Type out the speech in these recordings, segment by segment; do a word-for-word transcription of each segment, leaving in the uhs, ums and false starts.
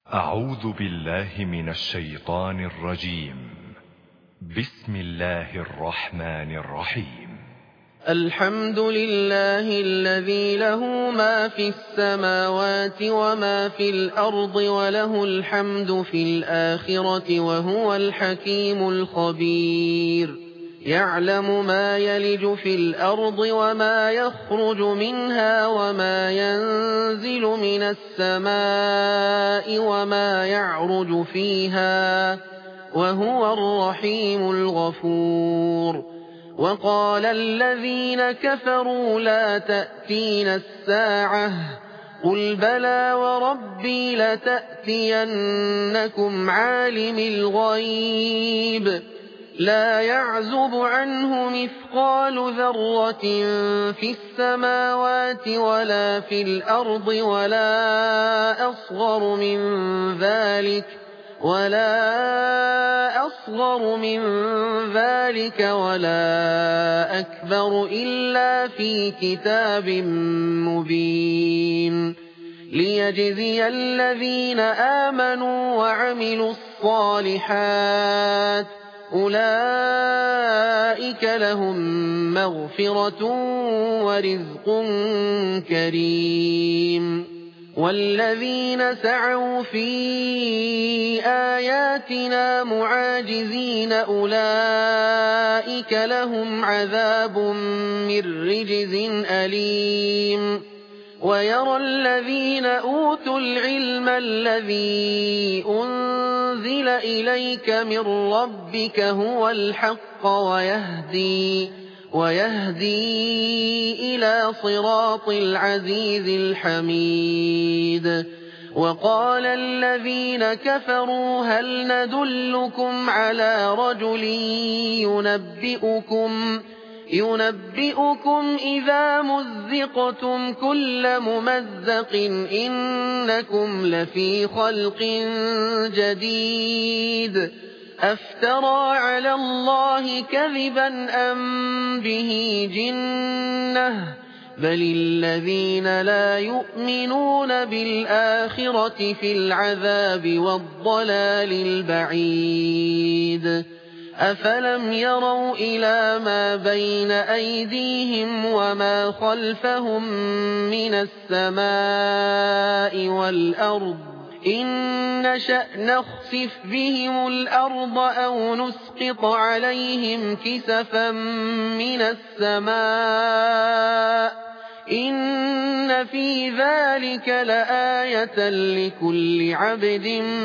أعوذ بالله من الشيطان الرجيم. بسم الله الرحمن الرحيم. الحمد لله الذي له ما في السماوات وما في الأرض وله الحمد في الآخرة وهو الحكيم الخبير. يعلم ما يلج في الأرض وما يخرج منها وما ينزل من السماء وما يعرج فيها وهو الرحيم الغفور. وقال الذين كفروا لا تأتينا الساعة قل بلى وربي لتأتينكم عالم الغيب لا يعزب عنه مثقال ذرة في السماوات ولا في الأرض ولا أصغر من ذلك ولا أصغر من ذلك ولا أكبر إلا في كتاب مبين. ليجزي الذين آمنوا وعملوا الصالحات أولئك لهم مغفرة ورزق كريم. والذين سعوا في آياتنا معاجزين أولئك لهم عذاب من رجز أليم. ويرى الذين أوتوا العلم الذي أنزل إليك من ربك هو الحق ويهدي ويهدي إلى صراط العزيز الحميد. وقال الذين كفروا هل ندلكم على رجل ينبئكم ينبئكم إذا مزقتم كل ممزق إنكم لفي خلق جديد أفترى على الله كذبا أم به جنة بل الذين لا يؤمنون بالآخرة في العذاب والضلال البعيد. أفلم يروا إلى ما بين أيديهم وما خلفهم من السماء والأرض إن نشأ نخسف بهم الأرض أو نسقط عليهم كسفا من السماء إن في ذلك لآية لكل عبد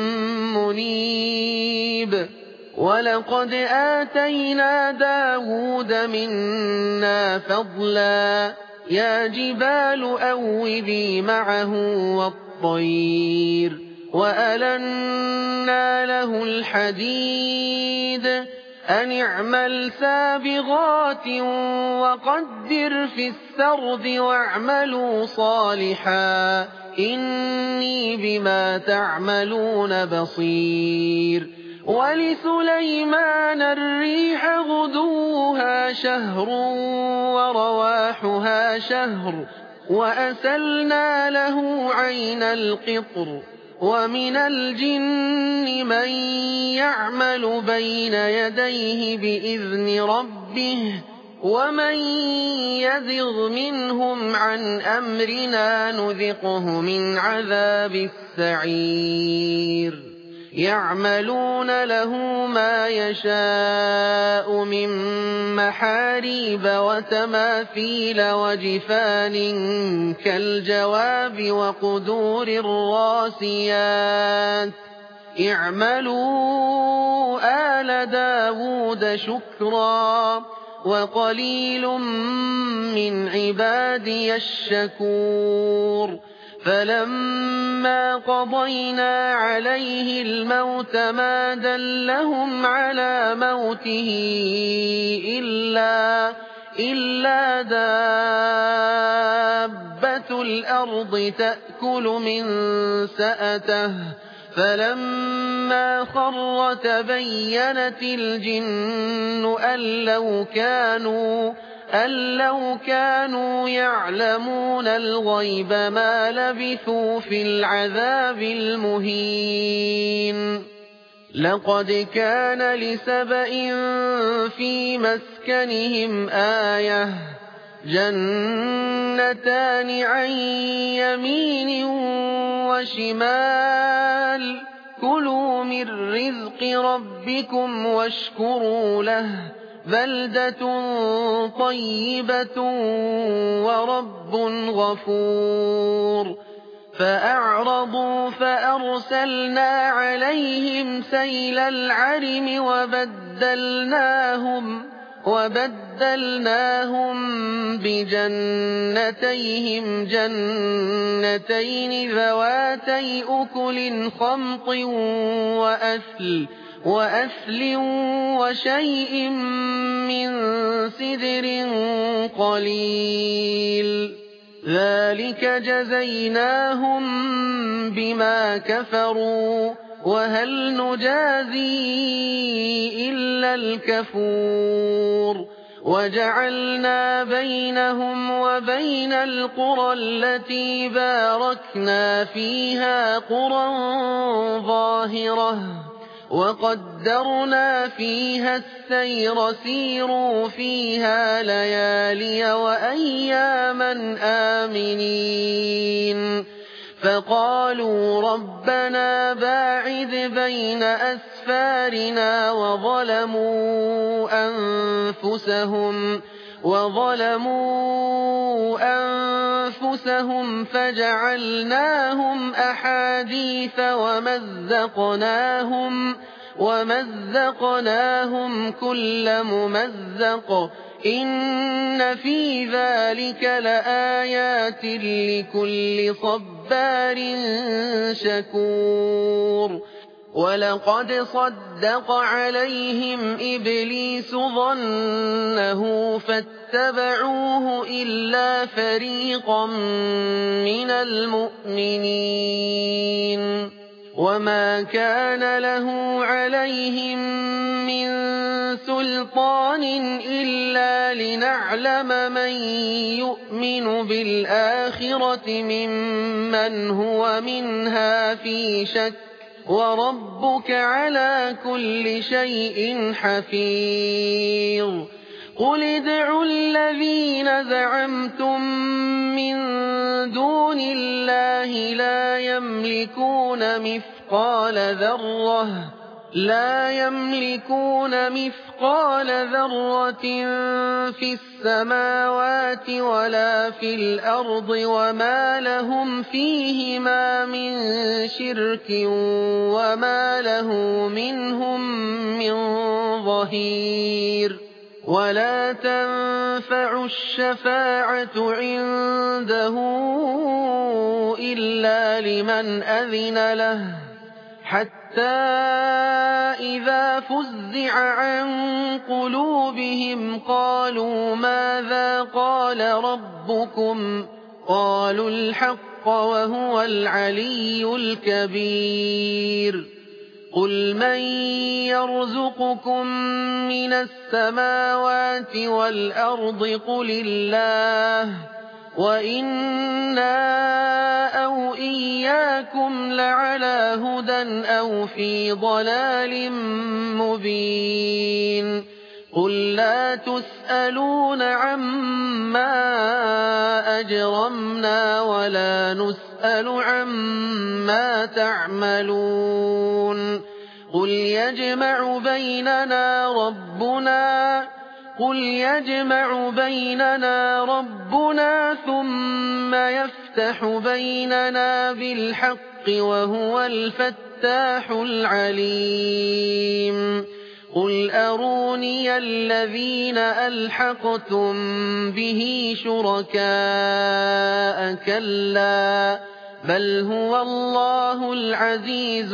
منيب. ولقد آتينا داود منا فضلا يا جبال أوبي معه والطير وألنا له الحديد أن اعمل سابغات وقدر في السرد واعملوا صالحا إني بما تعملون بصير. ولسليمان الريح غدوها شهر ورواحها شهر وأسلنا له عين القطر. ومن الجن من يعمل بين يديه بإذن ربه ومن يزغ منهم عن أمرنا نذقه من عذاب السعير. يعملون له ما يشاء من محاريب وتماثيل وجفان كالجواب وقدور الراسيات اعملوا آل داود شكرا وقليل من عبادي الشكور. فلما قضينا عليه الموت ما دلهم على موته إلا, إلا دابة الأرض تأكل من سأته فلما خر تبينت الجن أن لو كانوا أَن لَّوْ كَانُوا يَعْلَمُونَ الْغَيْبَ مَا لَبِثُوا فِي الْعَذَابِ الْمُهِينِ لَقَدْ كَانَ لِسَبَإٍ فِي مَسْكَنِهِمْ آيَةٌ جَنَّتَانِ عَن يَمِينٍ وَشِمَالٍ كُلُوا مِن رِّزْقِ رَبِّكُمْ وَاشْكُرُوا لَهُ بَلْدَةٌ طَيِّبَةٌ وَرَبٌّ غَفُورٌ فَأَعْرَضُوا فَأَرْسَلْنَا عَلَيْهِمْ سَيْلَ الْعَرِمِ وَبَدَّلْنَاهُمْ وَبَدَّلْنَاهُمْ بِجَنَّتَيْهِمْ جَنَّتَيْنِ ذَوَاتَيْ أُكُلٍ خَمْطٍ وَأَثْلٍ وَأَثْلٍ وَشَيْءٍ مِّن سِدْرٍ قَلِيلٍ ذَلِكَ جَزَيْنَاهُم بِمَا كَفَرُوا وَهَلْ نُجَازِي إِلَّا الْكَفُورَ وَجَعَلْنَا بَيْنَهُمْ وَبَيْنَ الْقُرَى الَّتِي بَارَكْنَا فِيهَا قُرًى ظَاهِرَةً وَقَدَّرْنَا فِيهَا السَّيْرَ سِيرُوا فِيهَا لَيَالِيَ وَأَيَّامًا آمِنِينَ فَقَالُوا رَبَّنَا بَاعِدْ بَيْنَ أَسْفَارِنَا وَظَلَمُوا أَنفُسَهُمْ وَظَلَمُوا أَنفُسَهُمْ فَجَعَلْنَاهُمْ أَحَادِيثَ وَمَزَّقْنَاهُمْ وَمَزَّقْنَاهُمْ كُلَّ مُمَزَّقٍ إِنَّ فِي ذَلِكَ لَآيَاتٍ لِكُلِّ صَبَّارٍ شَكُورٍ وَلَقَدْ صَدَّقَ عَلَيْهِمْ إِبْلِيسُ ظَنَّهُ فَاتَّبَعُوهُ إِلَّا فَرِيقًا مِّنَ الْمُؤْمِنِينَ وَمَا كَانَ لَهُ عَلَيْهِم مِّن سُلْطَانٍ إِلَّا لِنَعْلَمَ مَن يُؤْمِنُ بِالْآخِرَةِ مِمَّنْ هُوَ مِنْهَا فِي شَكٍّ وَرَبُّكَ عَلَىٰ كُلِّ شَيْءٍ حَفِيظٌ قُلِ ادْعُوا الَّذِينَ زَعَمْتُم مِّن دُونِ اللَّهِ لَا يَمْلِكُونَ مِثْقَالَ ذَرَّةٍ لا يملكون مثقال ذرة في السماوات ولا في الأرض وما لهم فيهما من شرك وما له منهم من ظهير ولا تنفع الشفاعة عنده إلا لمن أذن له حتى إذا فزع عن قلوبهم قالوا ماذا قال ربكم قالوا الحق وهو العلي الكبير قل من يرزقكم من السماوات والأرض قل الله وإنا أو إياكم لعلى هدى أو في ضلال مبين قل لا تسألون عما أجرمنا ولا نسأل عما تعملون قل يجمع بيننا ربنا قل يجمع بيننا ربنا ثم يفتح بيننا بالحق وهو الفتاح العليم قل أروني الذين ألحقتم به شركاء كلا بل هو الله العزيز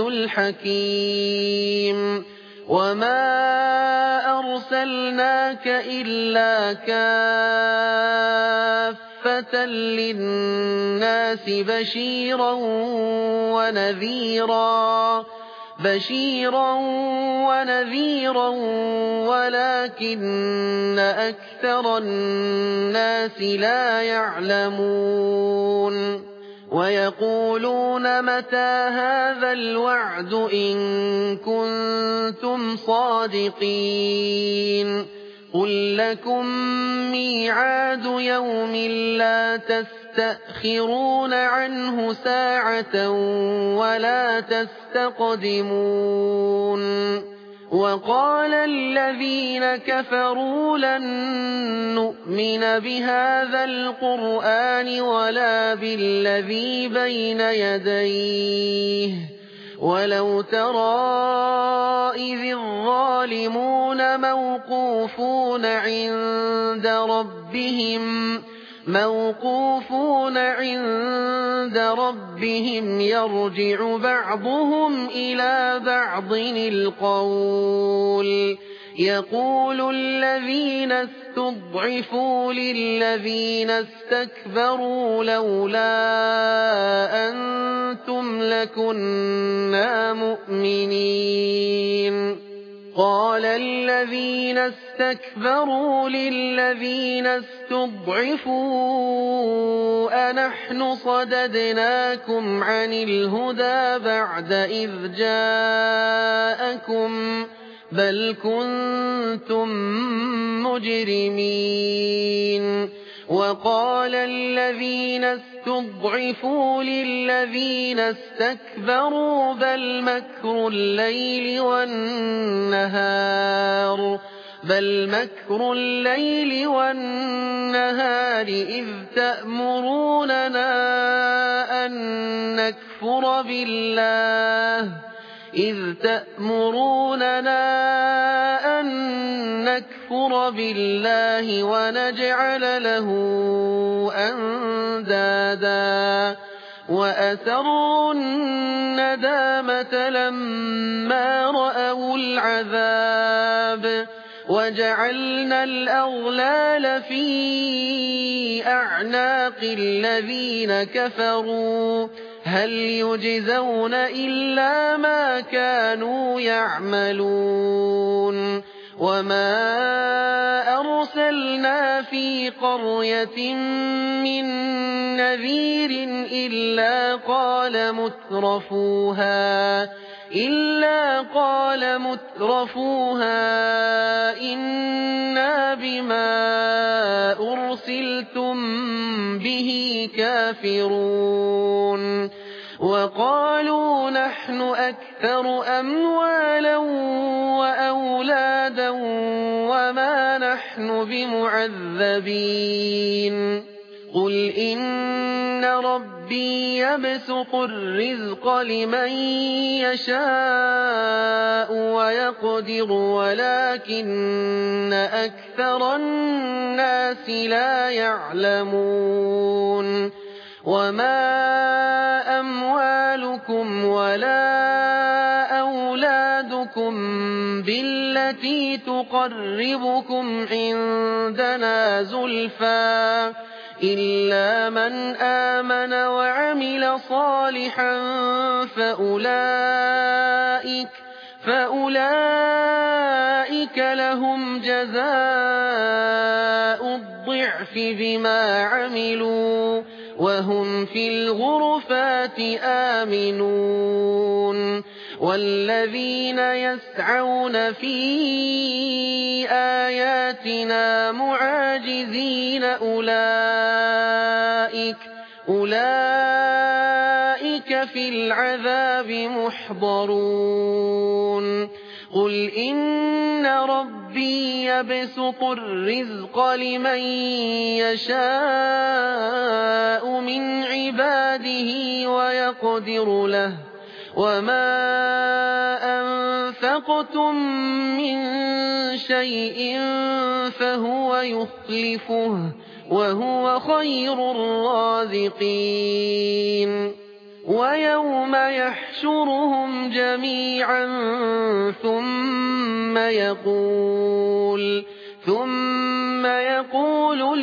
الحكيم وما أرسلناك إلا كافة للناس بشيرا ونذيرا بشيرا ونذيرا ولكن أكثر الناس لا يعلمون ويقولون متى هذا الوعد إن كنتم صادقين قل لكم ميعاد يوم لا تستأخرون عنه ساعة ولا تستقدمون وقال الذين كفروا لن نؤمن بهذا القرآن ولا بالذي بين يديه ولو ترى إذ الظالمون موقوفون عند ربهم موقوفون عند ربهم يرجع بعضهم إلى بعض القول يقول الذين استضعفوا للذين استكبروا لولا أنتم لكنا مؤمنين قال الذين استكبروا للذين استضعفوا أنحن صددناكم عن الهدى بعد إذ جاءكم بل كنتم مجرمين وقال الذين استضعفوا للذين استكبروا بل مكر الليل والنهار بل مكر الليل والنهار إذ تأمروننا أن نكفر بالله إذ تأمروننا أن نكفر بالله ونجعل له أندادا وأسروا الندامة لما رأوا العذاب وجعلنا الأغلال في أعناق الذين كفروا هل يجزون إلا ما كانوا يعملون وما أرسلنا في قرية من نذير إلا قال مترفوها إلا قال مترفوها إنا بما أرسلتم به كافرون وقالوا نحن أكثر أموالا وأولادا وما نحن بمعذبين قل إن ربي يبسط الرزق لمن يشاء ويقدر ولكن أكثر الناس لا يعلمون وما أموالكم ولا أولادكم بالتي تقربكم عندنا زلفى إلا من آمن وعمل صالحا فأولئك فأولئك لهم جزاء الضعف بما عملوا وهم في الغرفات آمنون والذين يسعون في آياتنا معاجزين أولئك أولئك في العذاب محضرون قل إن ربي يبسط الرزق لمن يشاء من عباده ويقدر له وما أنفقتم من شيء فهو يخلفه وهو خير الرازقين ويوم يحشرهم جميعا ثم يقول ثم يقول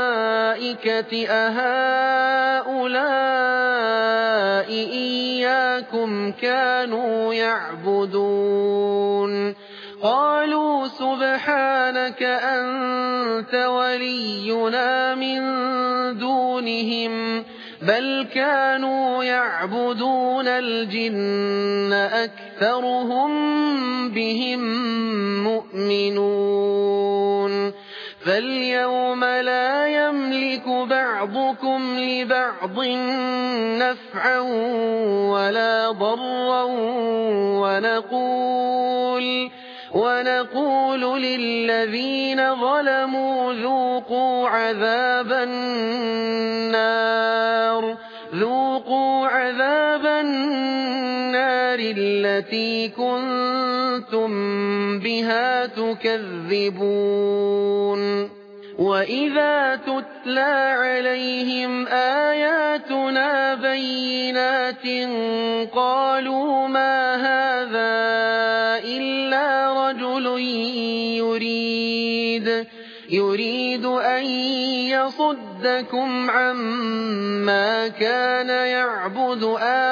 للملائكة أهؤلاء إياكم آباءكم كانوا يعبدون قالوا سبحانك أنت ولينا من دونهم بل كانوا يعبدون الجن أكثرهم بهم مؤمنون فاليوم لا يملك بعضكم لبعض نفعا ولا ضرا ونقول ونقول للذين ظلموا ذوقوا عذاب النار ذوقوا عذاب النار التي كنتم بها تكذبون وإذا تتلى عليهم آياتنا بينات قالوا ما هذا إلا رجل يريد يريد أن يصدكم عما كان يعبد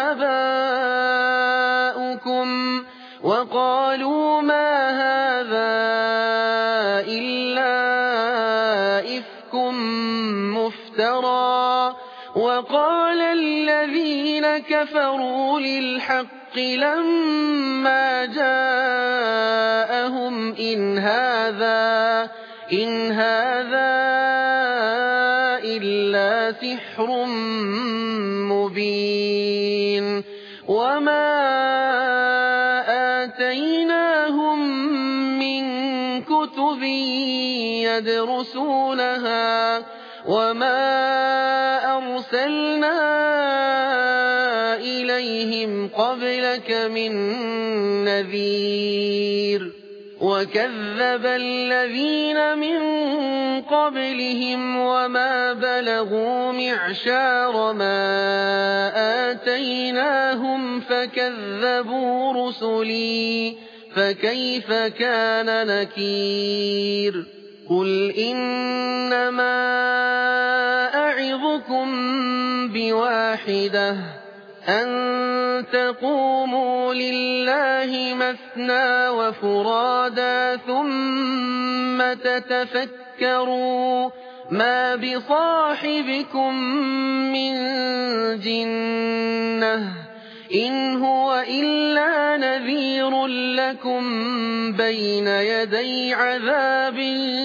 آباؤكم وقالوا ما هذا إلا إفك مفترى وقال الذين كفروا للحق لما جاءهم إن هذا إن هذا إلا سحر مبين وما آتيناهم من كتب يدرسونها وما أرسلنا إليهم قبلك من نذير وكذب الذين من قبلهم وما بلغوا معشار ما آتيناهم فكذبوا رسلي فكيف كان نكير قل إنما أعظكم بواحدة أن تقوموا لله مثنى وفرادا ثم تتفكروا ما بصاحبكم من جنة إن هو إلا نذير لكم بين يدي عذاب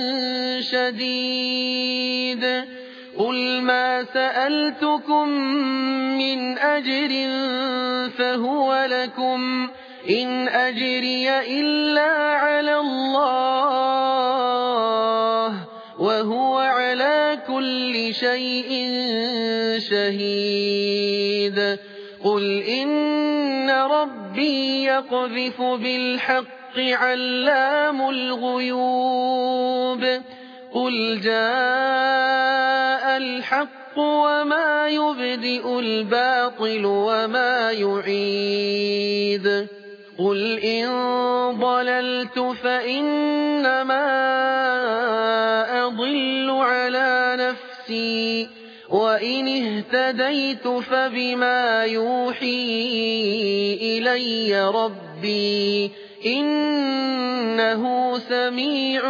شديد قل ما سألتكم من أجر فهو لكم إن أجري إلا على الله وهو على كل شيء شهيد قل إن ربي يقذف بالحق علام الغيوب قل جاء الحق وما يبدئ الباطل وما يعيد قل إن ضللت فإنما أضل على نفسي وإن اهتديت فبما يوحي إلي ربي إنه سميع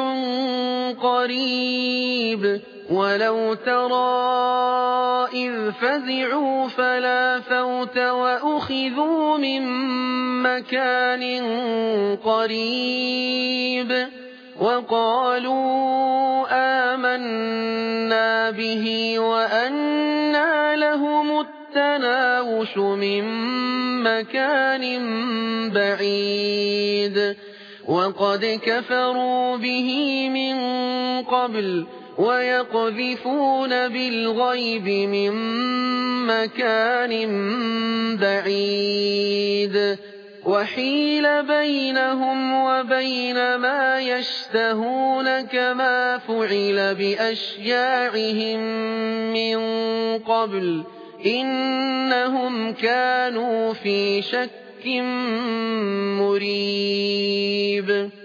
قريب ولو ترى إذ فزعوا فلا فوت وأخذوا من مكان قريب وقالوا آمنا به وأنى لهم التناوش من مكان بعيد وقد كفروا به من قبل ويقذفون بالغيب من مكان بعيد وحيل بينهم وبين ما يشتهون كما فعل بأشياعهم من قبل إنهم كانوا في شك مريب